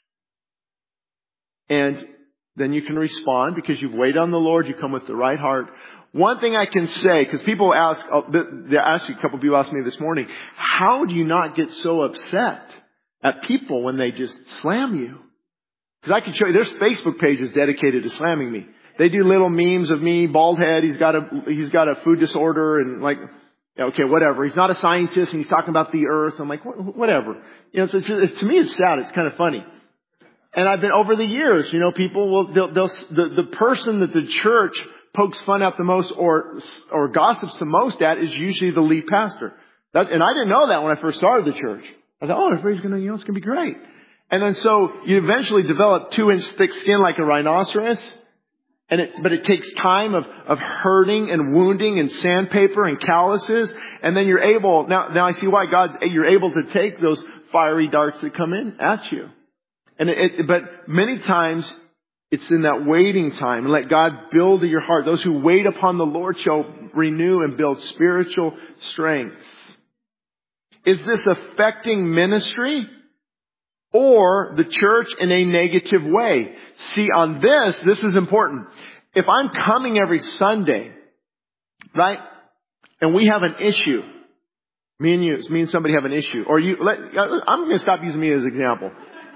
And then you can respond because you've waited on the Lord. You come with the right heart. One thing I can say, because people ask, a couple of people asked me this morning, how do you not get so upset at people when they just slam you? Because I can show you, there's Facebook pages dedicated to slamming me. They do little memes of me, bald head. He's got a food disorder and Okay, whatever. He's not a scientist and he's talking about the earth. I'm like, whatever. So to me it's sad. It's kind of funny. And I've been over the years, people will, the person that the church pokes fun at the most or gossips the most at is usually the lead pastor. And I didn't know that when I first started the church. I thought, everybody's gonna, it's gonna be great. And then so you eventually develop 2-inch thick skin like a rhinoceros. But it takes time of hurting and wounding and sandpaper and calluses. And then you're able, now I see why you're able to take those fiery darts that come in at you. But many times it's in that waiting time, and let God build in your heart. Those who wait upon the Lord shall renew and build spiritual strength. Is this affecting ministry or the church in a negative way? See, on this is important. If I'm coming every Sunday, right, and we have an issue, me and somebody have an issue, or I'm going to stop using me as an example.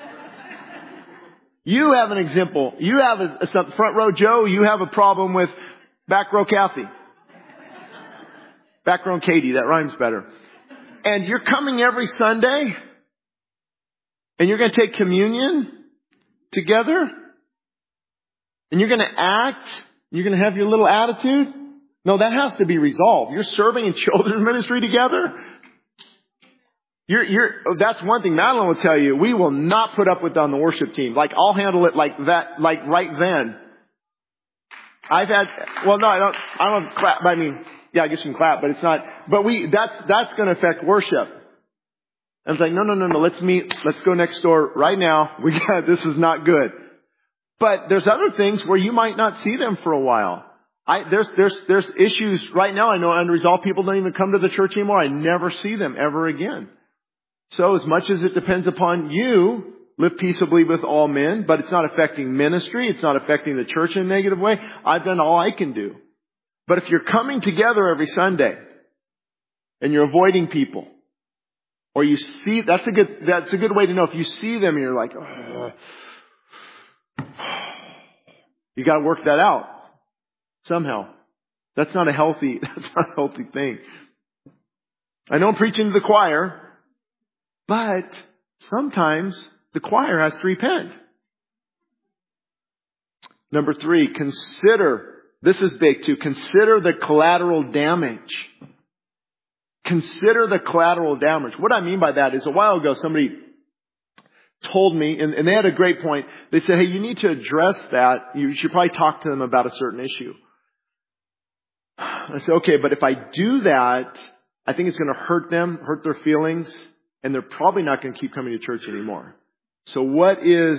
You have an example. You have a front row Joe. You have a problem with back row Kathy. Back row Katie. That rhymes better. And you're coming every Sunday. And you're going to take communion together. And you're going to act. You're going to have your little attitude. No, that has to be resolved. You're serving in children's ministry together. That's one thing Madeline will tell you. We will not put up with on the worship team. Like, I'll handle it like that, like right then. I don't clap. I mean, yeah, I guess you can clap, but it's not, but that's going to affect worship. I was like, no, let's meet. Let's go next door right now. This is not good. But there's other things where you might not see them for a while. There's issues right now. I know unresolved people don't even come to the church anymore. I never see them ever again. So as much as it depends upon you, live peaceably with all men, but it's not affecting ministry. It's not affecting the church in a negative way. I've done all I can do. But if you're coming together every Sunday and you're avoiding people, or you see, that's a good way to know. If you see them and you're like, you got to work that out somehow. That's not a healthy thing. I know I'm preaching to the choir, but sometimes the choir has to repent. Number 3, this is big too, consider the collateral damage. Consider the collateral damage. What I mean by that is a while ago somebody told me, and they had a great point. They said, hey, you need to address that. You should probably talk to them about a certain issue. I said, okay, but if I do that, I think it's going to hurt them, hurt their feelings, and they're probably not going to keep coming to church anymore. So what is,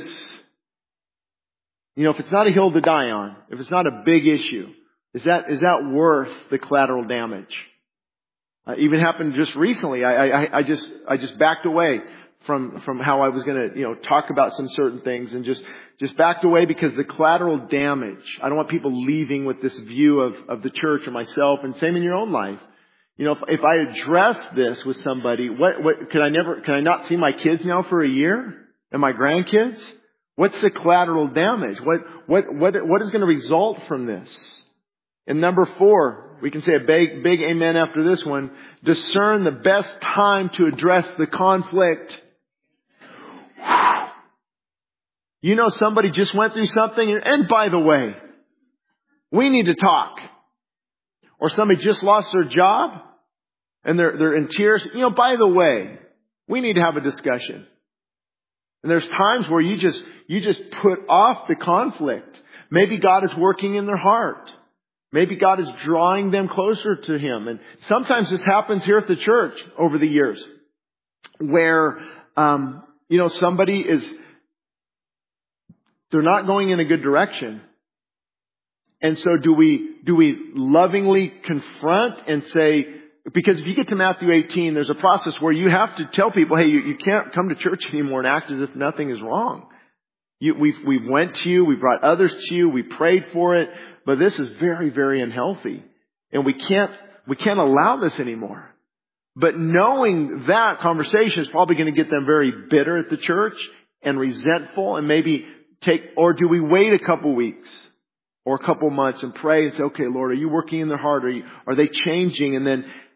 if it's not a hill to die on, if it's not a big issue, is that worth the collateral damage? Even happened just recently. I just backed away from how I was going to, talk about some certain things, and just backed away because the collateral damage. I don't want people leaving with this view of the church or myself, and same in your own life. If I address this with somebody, can I not see my kids now for a year? And my grandkids? What's the collateral damage? What is going to result from this? And number 4, we can say a big amen after this one. Discern the best time to address the conflict. Somebody just went through something, and by the way, we need to talk. Or somebody just lost their job and they're in tears. By the way, we need to have a discussion. And there's times where you just put off the conflict. Maybe God is working in their heart. Maybe God is drawing them closer to Him. And sometimes this happens here at the church over the years where, somebody they're not going in a good direction. And so do we lovingly confront and say, because if you get to Matthew 18, there's a process where you have to tell people, hey, you can't come to church anymore and act as if nothing is wrong. We've went to you, we brought others to you, we prayed for it, but this is very, very unhealthy. And we can't allow this anymore. But knowing that conversation is probably going to get them very bitter at the church and resentful, and maybe or do we wait a couple weeks or a couple months and pray and say, okay, Lord, are you working in their heart? Are they changing? And then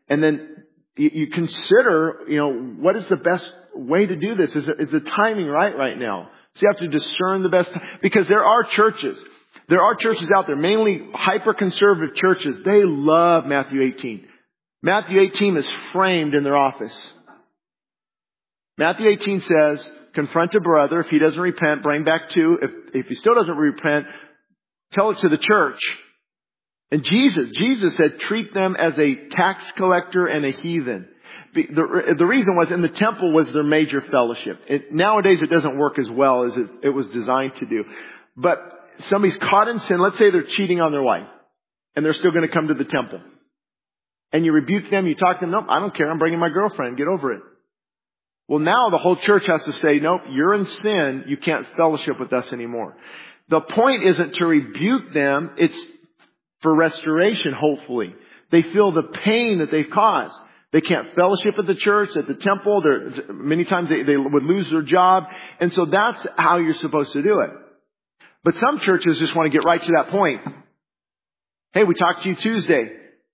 And then you consider, what is the best way to do this? Is the timing right now? So you have to discern the best, because there are churches out there, mainly hyper-conservative churches. They love Matthew 18. Matthew 18 is framed in their office. Matthew 18 says, confront a brother. If he doesn't repent, bring back two. If he still doesn't repent, tell it to the church. And Jesus said, treat them as a tax collector and a heathen. The reason was, in the temple was their major fellowship. Nowadays it doesn't work as well as it was designed to do. But somebody's caught in sin. Let's say they're cheating on their wife, and they're still going to come to the temple. And you rebuke them, you talk to them, nope, I don't care, I'm bringing my girlfriend, get over it. Well, now the whole church has to say, nope, you're in sin, you can't fellowship with us anymore. The point isn't to rebuke them, it's for restoration, hopefully. They feel the pain that they've caused. They can't fellowship at the church, at the temple. Many times they would lose their job. And so that's how you're supposed to do it. But some churches just want to get right to that point. Hey, we talked to you Tuesday.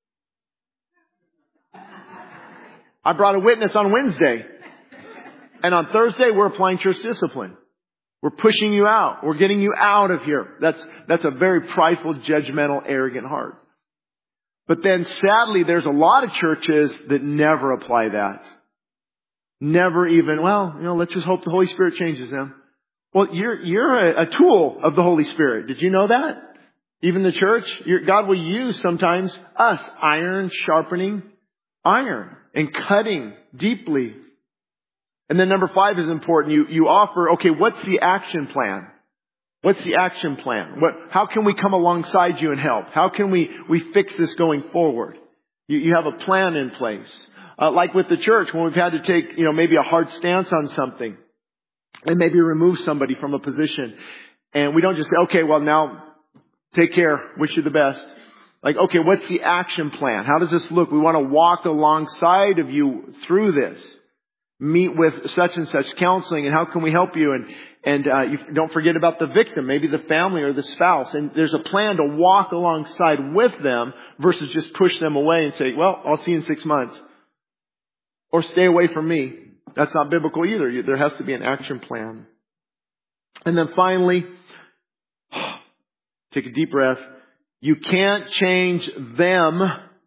I brought a witness on Wednesday. And on Thursday, we're applying church discipline. We're pushing you out. We're getting you out of here. That's a very prideful, judgmental, arrogant heart. But then sadly, there's a lot of churches that never apply that. Never even, let's just hope the Holy Spirit changes them. Well, you're a tool of the Holy Spirit. Did you know that? Even the church, God will use sometimes us, iron sharpening iron and cutting deeply. And then number 5 is important. You offer, okay, what's the action plan? What's the action plan? How can we come alongside you and help? How can we fix this going forward? You have a plan in place. Like with the church, when we've had to take, maybe a hard stance on something and maybe remove somebody from a position. And we don't just say, okay, well now take care. Wish you the best. Like, okay, what's the action plan? How does this look? We want to walk alongside of you through this. Meet with such and such counseling, and how can we help you? And you don't forget about the victim, maybe the family or the spouse. And there's a plan to walk alongside with them versus just push them away and say, well, I'll see you in 6 months. Or stay away from me. That's not biblical either. There has to be an action plan. And then finally, take a deep breath. You can't change them,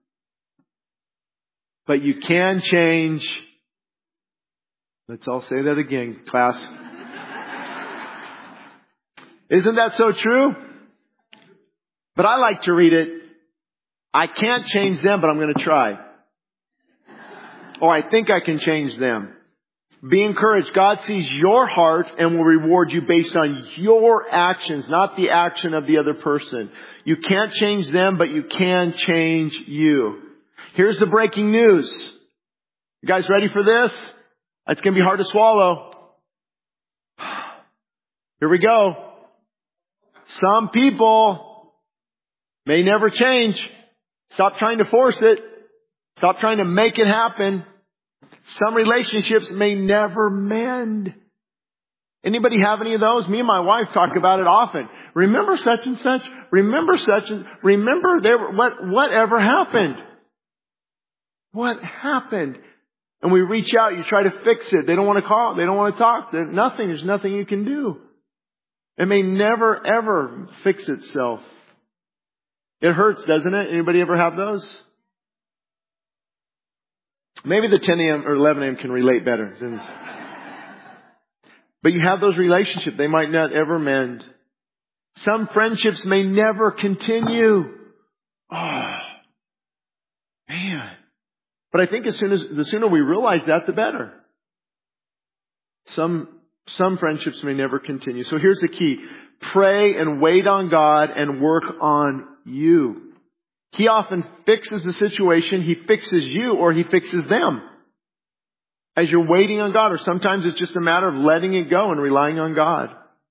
but you can change. Let's all say that again, class. Isn't that so true? But I like to read it, I can't change them, but I'm going to try. Or I think I can change them. Be encouraged. God sees your heart and will reward you based on your actions, not the action of the other person. You can't change them, but you can change you. Here's the breaking news. You guys ready for this? It's going to be hard to swallow. Here we go. Some people may never change. Stop trying to force it. Stop trying to make it happen. Some relationships may never mend. Anybody have any of those? Me and my wife talk about it often. Remember such and such? Remember such and remember whatever happened? What happened? And we reach out, you try to fix it. They don't want to call, they don't want to talk. There's nothing you can do. It may never ever fix itself. It hurts, doesn't it? Anybody ever have those? Maybe the 10 a.m. or 11 a.m. can relate better. But you have those relationships. They might not ever mend. Some friendships may never continue. Oh, man. But I think the sooner we realize that, the better. Some friendships may never continue. So here's the key. Pray and wait on God and work on you. He often fixes the situation. He fixes you or He fixes them as you're waiting on God. Or sometimes it's just a matter of letting it go and relying on God.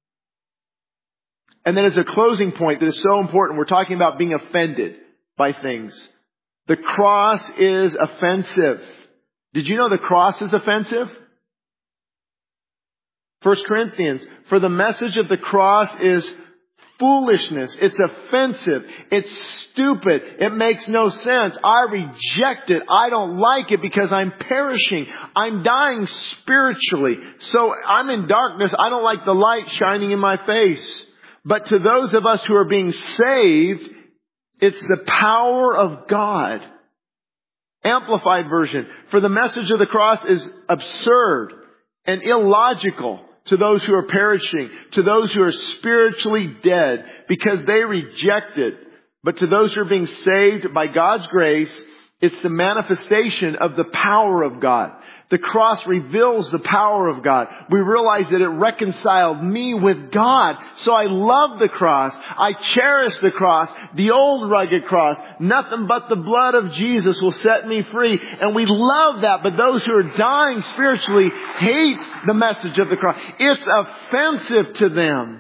And then as a closing point that is so important, we're talking about being offended by things. The cross is offensive. Did you know the cross is offensive? 1 Corinthians, for the message of the cross is foolishness. It's offensive. It's stupid. It makes no sense. I reject it. I don't like it because I'm perishing. I'm dying spiritually. So I'm in darkness. I don't like the light shining in my face. But to those of us who are being saved, it's the power of God. Amplified version. For the message of the cross is absurd and illogical to those who are perishing, to those who are spiritually dead, because they reject it. But to those who are being saved by God's grace, it's the manifestation of the power of God. The cross reveals the power of God. We realize that it reconciled me with God. So I love the cross. I cherish the cross, the old rugged cross. Nothing but the blood of Jesus will set me free. And we love that. But those who are dying spiritually hate the message of the cross. It's offensive to them.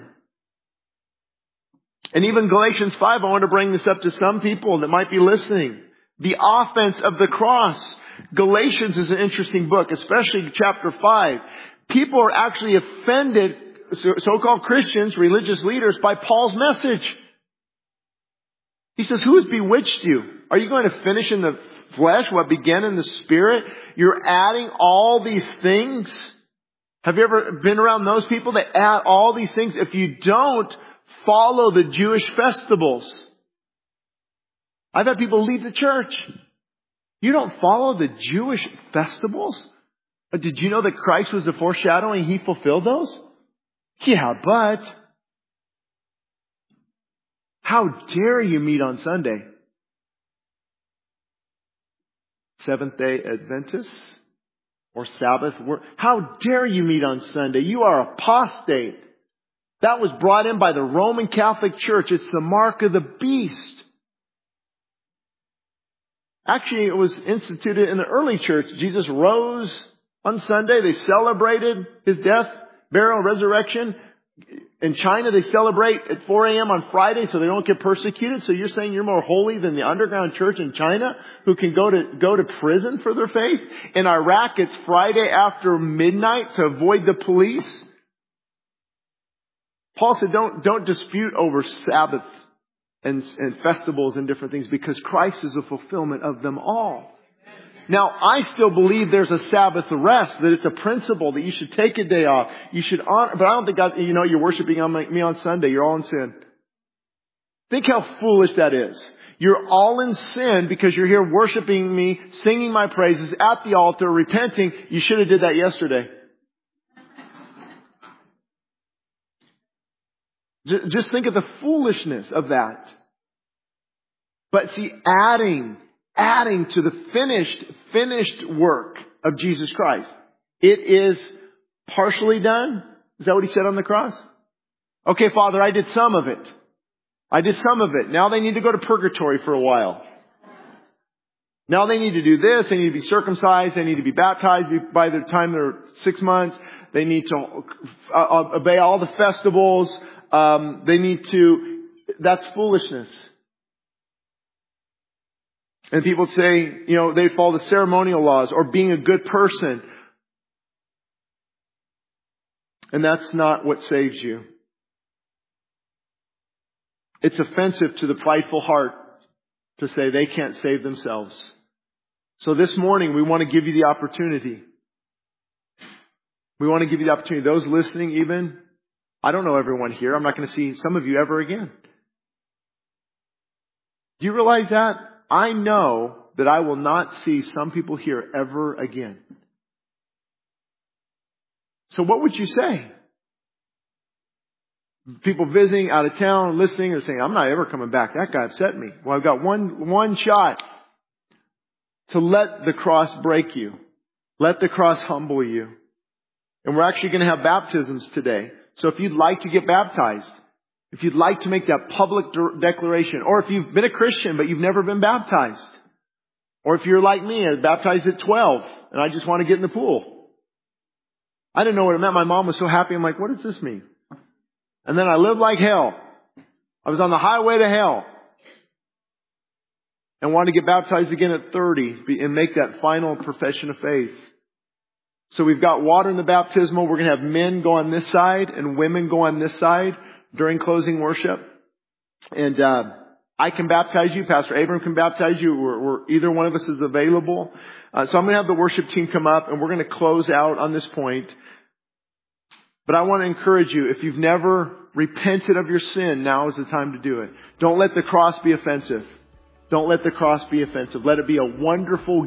And even Galatians 5, I want to bring this up to some people that might be listening. The offense of the cross. Galatians is an interesting book, especially chapter 5. People are actually offended, so-called Christians, religious leaders, by Paul's message. He says, who has bewitched you? Are you going to finish in the flesh what began in the spirit? You're adding all these things. Have you ever been around those people that add all these things? If you don't follow the Jewish festivals. I've had people leave the church. You don't follow the Jewish festivals? But did you know that Christ was the foreshadowing? He fulfilled those? Yeah, but how dare you meet on Sunday? Seventh-day Adventists or Sabbath? How dare you meet on Sunday? You are apostate. That was brought in by the Roman Catholic Church. It's the mark of the beast. Actually, it was instituted in the early church. Jesus rose on Sunday. They celebrated His death, burial, and resurrection. In China, they celebrate at 4 a.m. on Friday so they don't get persecuted. So you're saying you're more holy than the underground church in China who can go to prison for their faith? In Iraq, it's Friday after midnight to avoid the police. Paul said, don't dispute over Sabbath and festivals and different things, because Christ is the fulfillment of them all. Now, I still believe there's a Sabbath rest, that it's a principle that you should take a day off. You should honor, but I don't think God, you're worshiping me on Sunday. You're all in sin. Think how foolish that is. You're all in sin because you're here worshiping me, singing my praises at the altar, repenting. You should have did that yesterday. Just think of the foolishness of that. But see, adding to the finished work of Jesus Christ. It is partially done. Is that what He said on the cross? Okay, Father, I did some of it. Now they need to go to purgatory for a while. Now they need to do this. They need to be circumcised. They need to be baptized by the time they're 6 months. They need to obey all the festivals. That's foolishness. And people say, they follow the ceremonial laws or being a good person. And that's not what saves you. It's offensive to the prideful heart to say they can't save themselves. So this morning, we want to give you the opportunity. Those listening even, I don't know everyone here. I'm not going to see some of you ever again. Do you realize that? I know that I will not see some people here ever again. So what would you say? People visiting out of town, listening, or saying, I'm not ever coming back. That guy upset me. Well, I've got one shot to let the cross break you. Let the cross humble you. And we're actually going to have baptisms today. So if you'd like to get baptized, if you'd like to make that public declaration, or if you've been a Christian but you've never been baptized, or if you're like me, I was baptized at 12 and I just want to get in the pool. I didn't know what it meant. My mom was so happy. I'm like, what does this mean? And then I lived like hell. I was on the highway to hell and wanted to get baptized again at 30 and make that final profession of faith. So we've got water in the baptismal. We're going to have men go on this side and women go on this side. during closing worship. And I can baptize you. Pastor Abram can baptize you. Or either one of us is available. So I'm going to have the worship team come up, and we're going to close out on this point. But I want to encourage you, if you've never repented of your sin, now is the time to do it. Don't let the cross be offensive. Don't let the cross be offensive. Let it be a wonderful